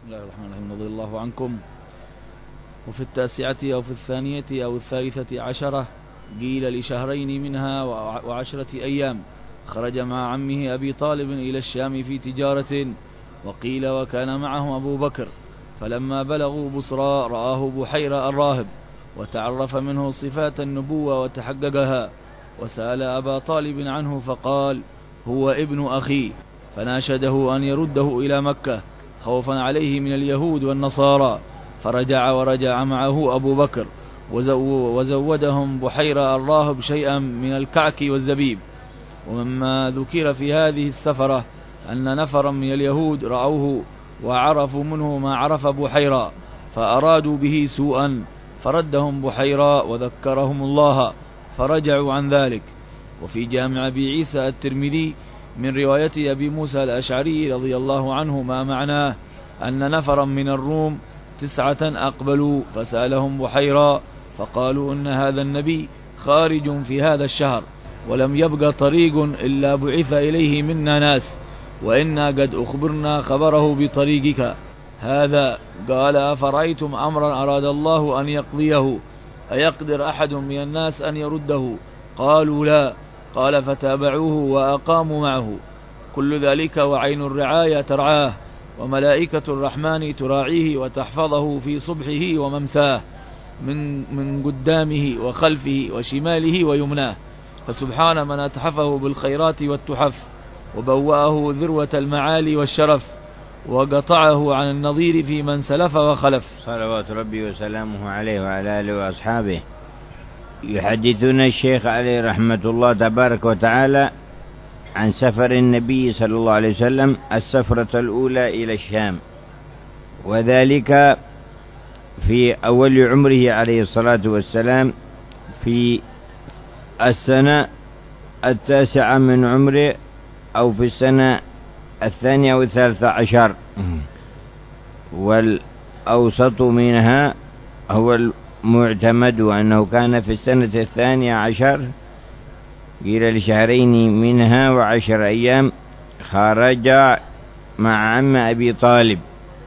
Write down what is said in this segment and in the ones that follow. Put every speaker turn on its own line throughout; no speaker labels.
بسم الله الرحمن الرحيم. رضي الله عنكم. وفي 9 أو في 2 أو 13 قيل لشهرين منها و10 أيام خرج مع عمه أبي طالب إلى الشام في تجارة، وقيل وكان معه أبو بكر، فلما بلغوا بصرى رآه بحيرة الراهب وتعرف منه صفات النبوة وتحققها، وسأل أبا طالب عنه فقال هو ابن أخي، فناشده أن يرده إلى مكة خوفا عليه من اليهود والنصارى، فرجع ورجع معه أبو بكر وزودهم بحيرة الراهب شيئا من الكعك والزبيب. ومما ذكر في هذه السفرة أن نفرا من اليهود رأوه وعرفوا منه ما عرف بحيرة فأرادوا به سوءا، فردهم بحيرة وذكرهم الله فرجعوا عن ذلك. وفي جامع أبي عيسى الترمذي من رواية أبي موسى الأشعري رضي الله عنه ما معناه أن نفرا من الروم 9 أقبلوا فسألهم بحيرة فقالوا إن هذا النبي خارج في هذا الشهر ولم يبق طريق إلا بعث إليه منا ناس، وإنا قد أخبرنا خبره بطريقك هذا. قال أفرأيتم أمرا أراد الله أن يقضيه أيقدر أحد من الناس أن يرده؟ قالوا لا. قال فتابعوه وأقاموا معه. كل ذلك وعين الرعاية ترعاه، وملائكة الرحمن تراعيه وتحفظه في صبحه وممساه من قدامه وخلفه وشماله ويمناه، فسبحان من أتحفه بالخيرات والتحف وبوأه ذروة المعالي والشرف وقطعه عن النظير في من سلف وخلف،
صلوات ربي وسلامه عليه وعلى آله وأصحابه. يحدثنا الشيخ عليه رحمة الله تبارك وتعالى عن سفر النبي صلى الله عليه وسلم السفرة الأولى إلى الشام، وذلك في أول عمره عليه الصلاة والسلام في السنة 9 من عمره، أو في السنة 2 أو 13، والأوسط منها هو المعتمد أنه كان في السنة 12، قيل لشهرين منها و10 أيام خرج مع عم أبي طالب،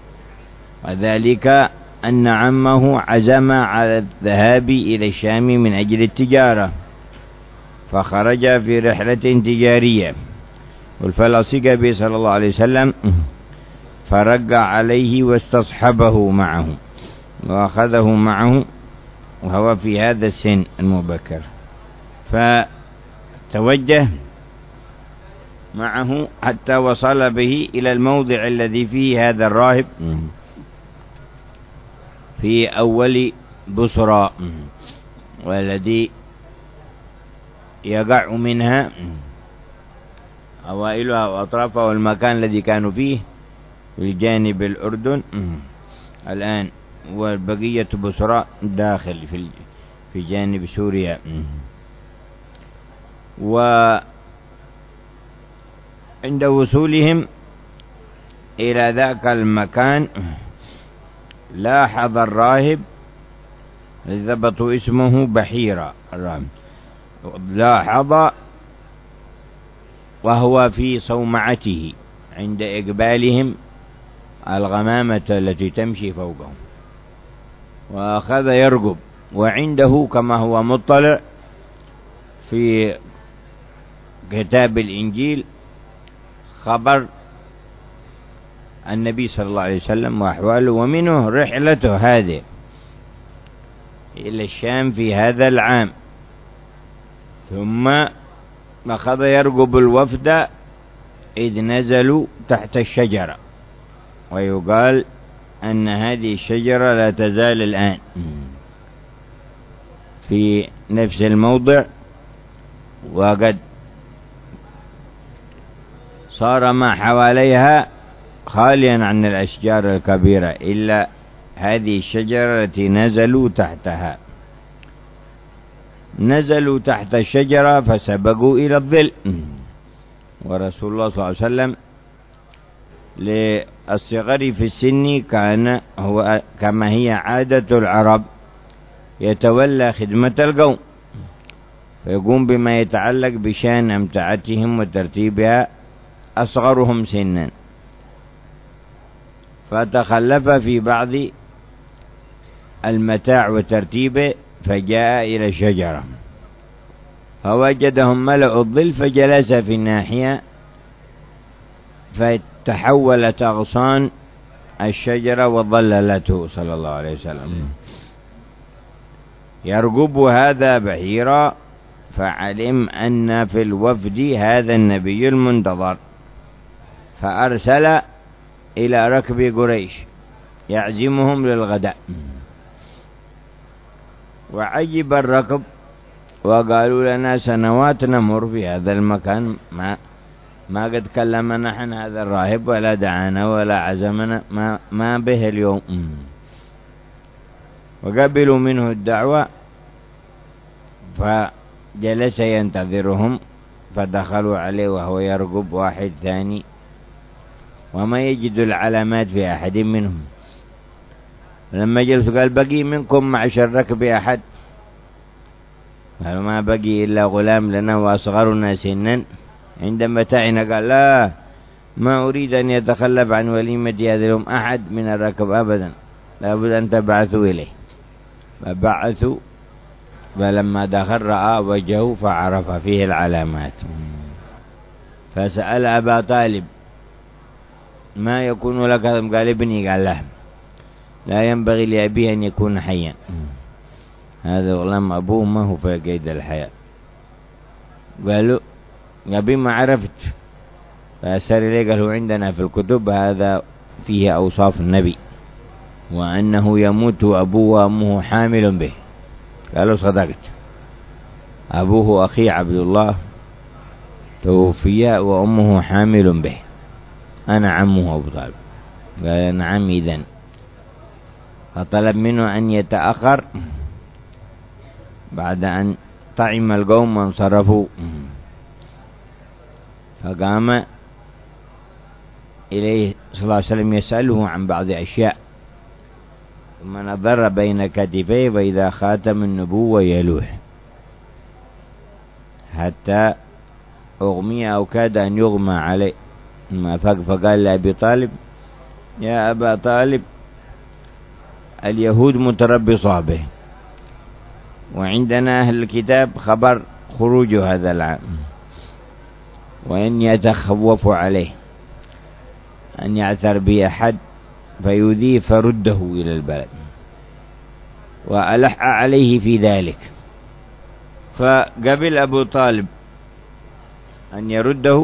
وذلك أن عمه عزم على الذهاب إلى الشام من أجل التجارة، فخرج في رحلة تجارية، والفلصق به صلى الله عليه وسلم فرجع عليه واستصحبه معه وأخذه معه وهو في هذا السن المبكر، فتوجه معه حتى وصل به إلى الموضع الذي فيه هذا الراهب في أول بصرى، والذي يقع منها أوائلها وأطرافها، والمكان الذي كانوا فيه في جانب الأردن الآن، والبقية بصرى داخل في جانب سوريا. وعند وصولهم إلى ذاك المكان لاحظ الراهب ضبط اسمه بحيرة الراهب، لاحظ وهو في صومعته عند إقبالهم الغمامة التي تمشي فوقهم، وأخذ يرقب، وعنده كما هو مطلع في كتاب الإنجيل خبر النبي صلى الله عليه وسلم وأحواله، ومنه رحلته هذه إلى الشام في هذا العام. ثم أخذ يرقب الوفد إذ نزلوا تحت الشجرة، ويقال أن هذه الشجرة لا تزال الآن في نفس الموضع، وقد صار ما حواليها خاليا عن الأشجار الكبيرة إلا هذه الشجرة التي نزلوا تحتها. نزلوا تحت الشجرة فسبقوا إلى الظل، ورسول الله صلى الله عليه وسلم للصغر في السن كان هو كما هي عادة العرب يتولى خدمة القوم، فيقوم بما يتعلق بشأن أمتعتهم وترتيبها أصغرهم سنا، فتخلف في بعض المتاع وترتيبه، فجاء إلى الشجرة فوجدهم ملأ الظل، فجلس في الناحية، فتحولت أغصان الشجرة وظللته صلى الله عليه وسلم. يرقب هذا بحيرا، فعلم أن في الوفد هذا النبي المنتظر، فأرسل إلى ركب قريش يعزمهم للغداء. وعجب الركب وقالوا لنا سنوات نمر في هذا المكان ما قد كلمنا نحن هذا الراهب ولا دعانا ولا عزمنا، ما به اليوم. وقبلوا منه الدعوة، فجلس ينتظرهم، فدخلوا عليه وهو يرقب واحد ثاني، وما يجد العلامات في أحد منهم. لما جلسوا قال بقي منكم معشر ركب أحد؟ قالوا ما بقي إلا غلام لنا وأصغرنا سنا عند متاعنا. قال لا، ما أريد أن يتخلف عن وليمة هذا اليوم أحد من الركب أبدا، لابد أن تبعثوا إليه. فبعثوا، فلما دخل رأى وجهه فعرف فيه العلامات، فسأل أبا طالب ما يكون لك؟ قال ابني. قال لا ينبغي لأبيه أن يكون حيا، هذا غلام أبوه ما هو في قيد الحياة. قالوا أبي ما عرفت، فأسأل إليه قال هو عندنا في الكتب هذا فيه أوصاف النبي، وأنه يموت أبوه وأمه حامل به. قالوا صدقت، أبوه أخي عبد الله توفي وأمه حامل به، أنا عمه أبو طالب. قال نعم إذن. فطلب منه أن يتأخر بعد أن طعم القوم وانصرفوا، فقام إليه صلى الله عليه وسلم يسأله عن بعض أشياء، ثم نظر بين كتفيه وإذا خاتم النبوة يلوح، حتى أغمي أو كاد أن يغمى عليه، فقال لأبي طالب يا أبا طالب اليهود متربصة به، وعندنا أهل الكتاب خبر خروج هذا العام، وإن يتخوف عليه أن يعثر به أحد فيذيه فرده إلى البلد، وألح عليه في ذلك. فقبل أبو طالب أن يرده،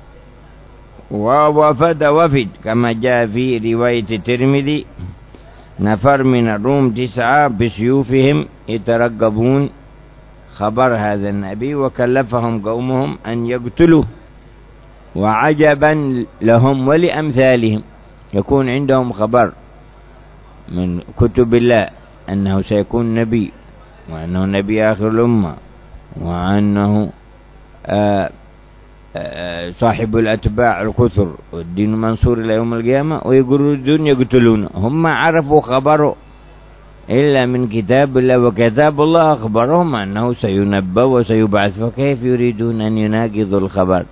ووفد كما جاء في رواية الترمذي نفر من الروم 9 بسيوفهم يترقبون خبر هذا النبي، وكلفهم قومهم أن يقتلوه. وعجبا لهم ولأمثالهم يكون عندهم خبر من كتب الله أنه سيكون نبي، وأنه نبي آخر الأمة، وأنه صاحب الأتباع الكثر والدين منصور إلى يوم القيامة، ويقولون يقتلون. هم عرفوا خبره إلا من كتاب الله، وكتاب الله أخبرهم أنه سينبأ وسيبعث، فكيف يريدون أن يناقضوا الخبر؟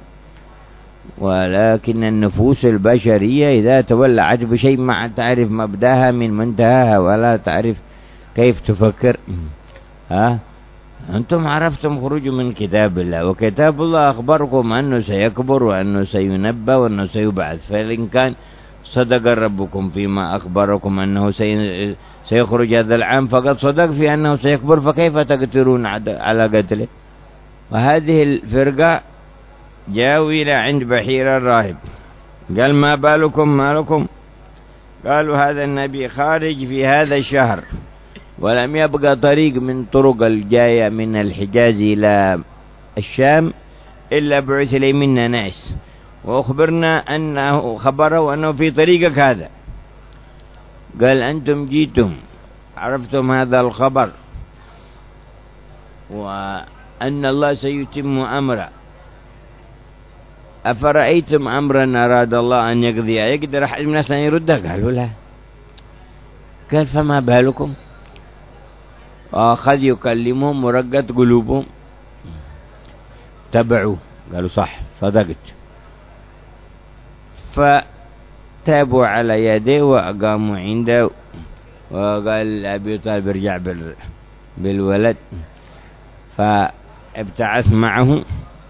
ولكن النفوس البشرية إذا تولعت بشيء ما تعرف مبداها من منتهاها، ولا تعرف كيف تفكر. أنتم عرفتم خروج من كتاب الله، وكتاب الله أخبركم أنه سيكبر وأنه سينبأ وأنه سيبعث. فإن كان صدق ربكم فيما أخبركم أنه سيخرج هذا العام، فقد صدق في أنه سيكبر، فكيف تقتلون على قتله؟ وهذه الفرقة جاءوا إلى عند بحير الراهب، قال ما بالكم ما لكم؟ قالوا هذا النبي خارج في هذا الشهر، ولم يبقى طريق من طرق الجاية من الحجاز إلى الشام إلا بعث لي منا ناس، وأخبرنا أنه خبره أنه في طريقك هذا. قال أنتم جيتم عرفتم هذا الخبر، وأن الله سيتم أمره، أفرأيتم أمرا أراد الله أن يقضي يقدر أحد من الناس أن يرده؟ قالوا لا. قال فما بالكم؟ وأخذ يكلمهم ورقت قلوبهم، تبعوا، قالوا صح صدقت. تابوا على يديه وأقاموا عنده، وقال أبي طالب ارجع بالولد، فابتعث معه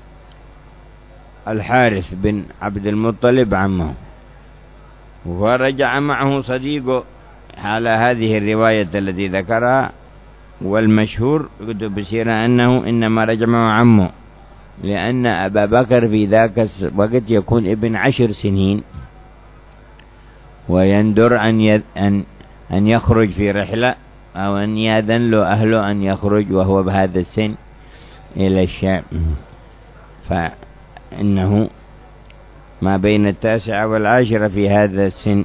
الحارث بن عبد المطلب عمه، ورجع معه صديقه على هذه الرواية التي ذكرها. والمشهور كتب السيرة أنه إنما رجع معه عمه، لأن أبا بكر في ذاك الوقت يكون ابن 10 سنين، ويندر أن يخرج في رحلة أو أن يأذن له أهله أن يخرج وهو بهذا السن إلى الشام، فإنه ما بين 9 و10 في هذا السن.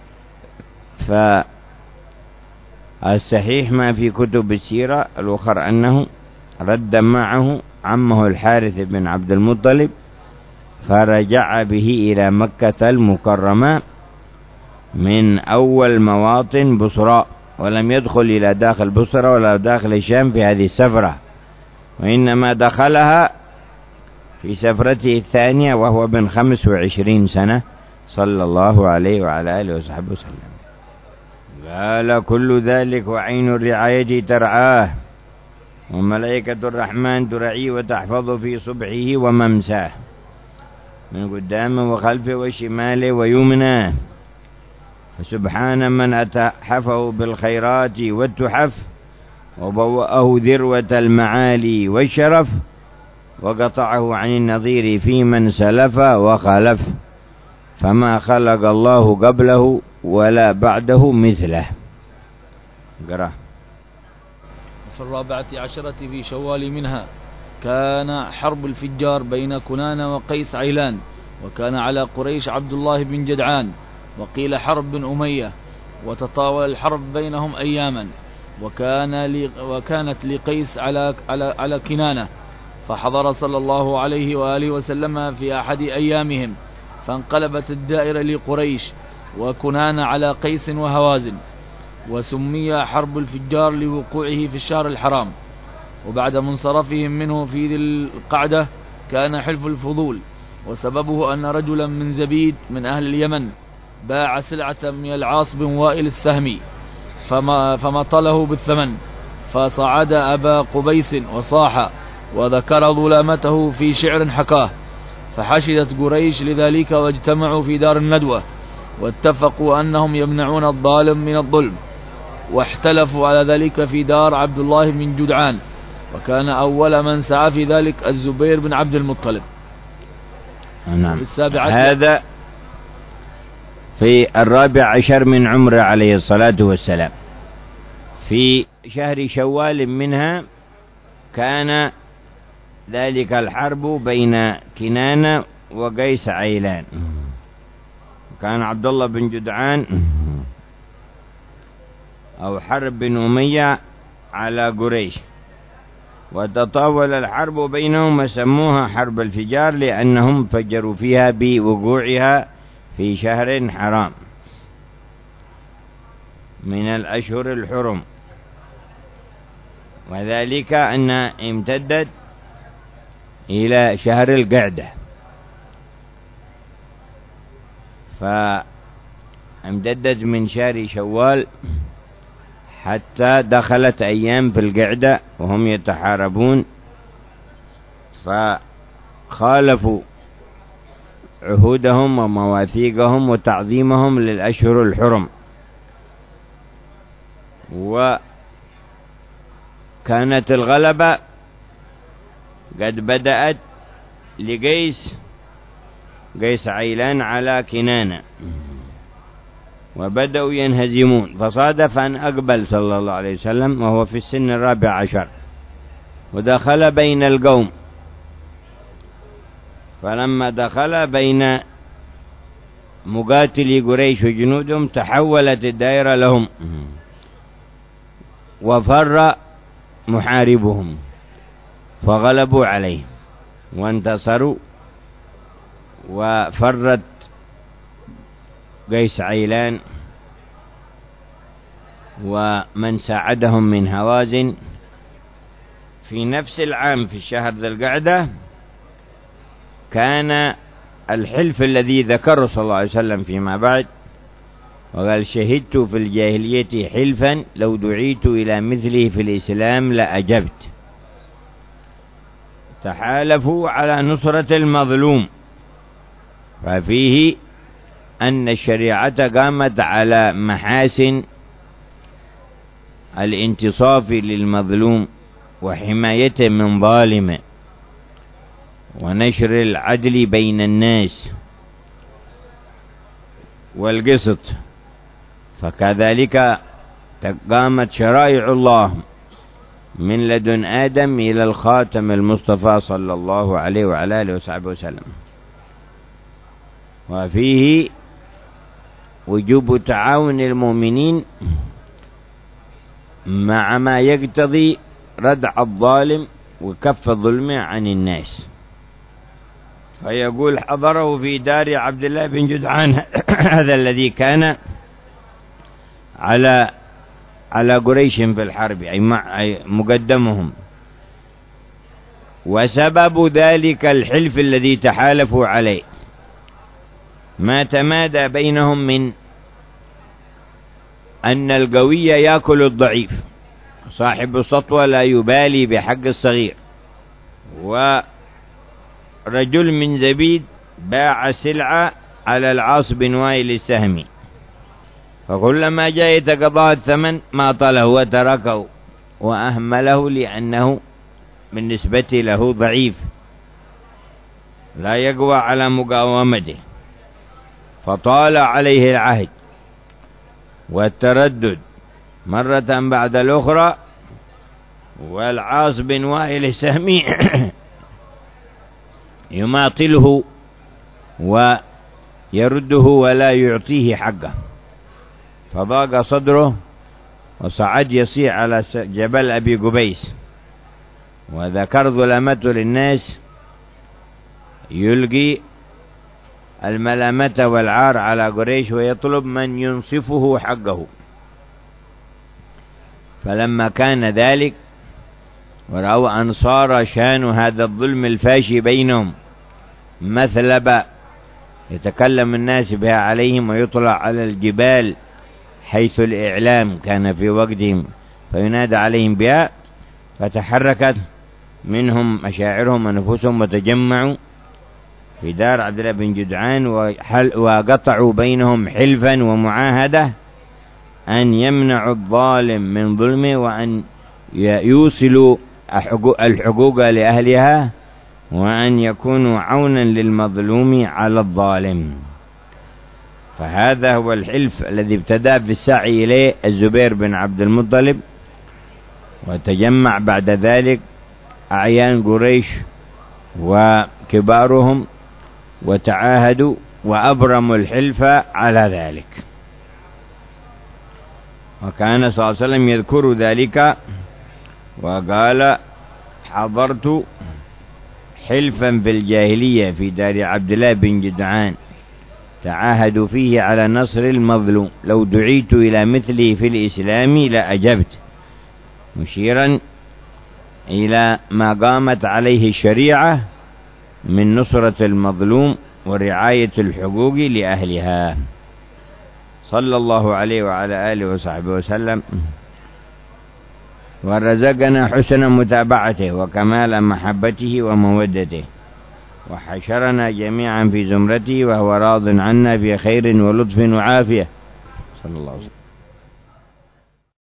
فالصحيح ما في كتب السيرة الأخرى أنه رد معه عمه الحارث بن عبد المطلب، فرجع به إلى مكة المكرمة من أول مواطن بصرى، ولم يدخل إلى داخل بصرى ولا داخل الشام في هذه السفرة، وإنما دخلها في سفرته الثانية وهو بن 25 سنة صلى الله عليه وعلى آله وصحبه وسلم. قال كل ذلك وعين الرعاية ترعاه، وملائكة الرحمن ترعيه وتحفظ في صبحه وممساه، من قدامه وخلفه وشماله ويمناه. فسبحان من أتحفه بالخيرات والتحف، وبوأه ذروة المعالي والشرف، وقطعه عن النظير في من سلف وخلف، فما خلق الله قبله ولا بعده مثله. قرأ.
في 14 في شوال منها كان حرب الفجار بين كنان وقيس عيلان، وكان على قريش عبد الله بن جدعان، وقيل حرب بن أمية، وتطاول الحرب بينهم أياما، وكانت لقيس على كنانة، فحضر صلى الله عليه وآله وسلم في أحد أيامهم، فانقلبت الدائرة لقريش وكنان على قيس وهوازن، وسمي حرب الفجار لوقوعه في الشهر الحرام. وبعد منصرفهم منه في ذي القعدة كان حلف الفضول، وسببه أن رجلا من زبيد من أهل اليمن باع سلعة من العاص بن وائل السهمي فمطله بالثمن، فصعد أبا قبيس وصاح وذكر ظلامته في شعر حكاه، فحشدت قريش لذلك واجتمعوا في دار الندوة، واتفقوا أنهم يمنعون الظالم من الظلم، واحتلفوا على ذلك في دار عبد الله بن جدعان، وكان أول من سعى في ذلك الزبير بن عبد المطلب.
نعم.
في 7
هذا في 14 من عمره عليه الصلاة والسلام، في شهر شوال منها كان ذلك الحرب بين كنانة وقيس عيلان. كان عبد الله بن جدعان أو حرب بن أمية على قريش، وتطاول الحرب بينهم وسموها حرب الفجار، لأنهم فجروا فيها بوقوعها في شهر حرام من الأشهر الحرم، وذلك أن امتدت إلى شهر القعدة، فامتدت من شهر شوال حتى دخلت أيام في القعدة وهم يتحاربون، فخالفوا عهودهم ومواثيقهم وتعظيمهم للأشهر الحرم. وكانت الغلبة قد بدأت لقيس عيلان على كنانة، وبدأوا ينهزمون، فصادف أن أقبل صلى الله عليه وسلم وهو في السن 14، ودخل بين القوم، فلما دخل بين مقاتلي قريش وجنودهم تحولت الدائرة لهم، وفر محاربهم فغلبوا عليه وانتصروا، وفرت قيس عيلان ومن ساعدهم من هوازن. في نفس العام في الشهر ذي القعدة كان الحلف الذي ذكره صلى الله عليه وسلم فيما بعد، وقال: شهدت في الجاهلية حلفا لو دعيت إلى مثله في الإسلام لأجبت. تحالفوا على نصرة المظلوم، ففيه أن الشريعة قامت على محاسن الانتصاف للمظلوم وحمايته من ظالم ونشر العدل بين الناس والقسط. فكذلك قامت شرائع الله من لدن آدم إلى الخاتم المصطفى صلى الله عليه وعلى آله وصحبه وسلم. وفيه وجوب تعاون المؤمنين مع ما يقتضي ردع الظالم وكف الظلم عن الناس. فيقول: حضره في دار عبد الله بن جدعان هذا الذي كان على قريش في الحرب، أي مقدمهم، وسبب ذلك الحلف الذي تحالفوا عليه ما تمادى بينهم من أن القوي يأكل الضعيف، صاحب السطوة لا يبالي بحق الصغير. ورجل من زبيد باع سلعة على العاص بن وائل السهمي، فكلما جاء يتقاضى الثمن ما طاله وتركه وأهمله، لأنه بالنسبة له ضعيف لا يقوى على مقاومته. فطال عليه العهد والتردد مرة بعد الأخرى، والعاص بن وائل السهمي يماطله ويرده ولا يعطيه حقه، فضاق صدره وصعد يصيح على جبل أبي قبيس، وذكر ظلمته للناس يلقي الملامة والعار على قريش ويطلب من ينصفه حقه. فلما كان ذلك ورأوا أن صار شان هذا الظلم الفاشي بينهم مثلبة يتكلم الناس بها عليهم، ويطلع على الجبال حيث الإعلام كان في وقتهم فينادى عليهم بها، فتحركت منهم مشاعرهم ونفوسهم وتجمعوا في دار عبد الله بن جدعان، وقطعوا بينهم حلفا ومعاهدة أن يمنعوا الظالم من ظلمه، وأن يوصلوا الحقوق لأهلها، وأن يكونوا عونا للمظلوم على الظالم. فهذا هو الحلف الذي ابتدأ بالسعي إليه الزبير بن عبد المطلب، وتجمع بعد ذلك أعيان قريش وكبارهم وتعاهدوا وأبرموا الحلف على ذلك. وكان صلى الله عليه وسلم يذكر ذلك وقال: حضرت حلفا في الجاهلية في دار عبد الله بن جدعان تعاهدوا فيه على نصر المظلوم، لو دعيت إلى مثله في الإسلام لأجبت، مشيرا إلى ما قامت عليه الشريعة من نصرة المظلوم ورعاية الحقوق لأهلها، صلى الله عليه وعلى آله وصحبه وسلم، ورزقنا حسن متابعته وكمال محبته ومودته، وحشرنا جميعا في زمرته، وهو راض عنا في خير ولطف وعافية، صلى الله عليه وسلم.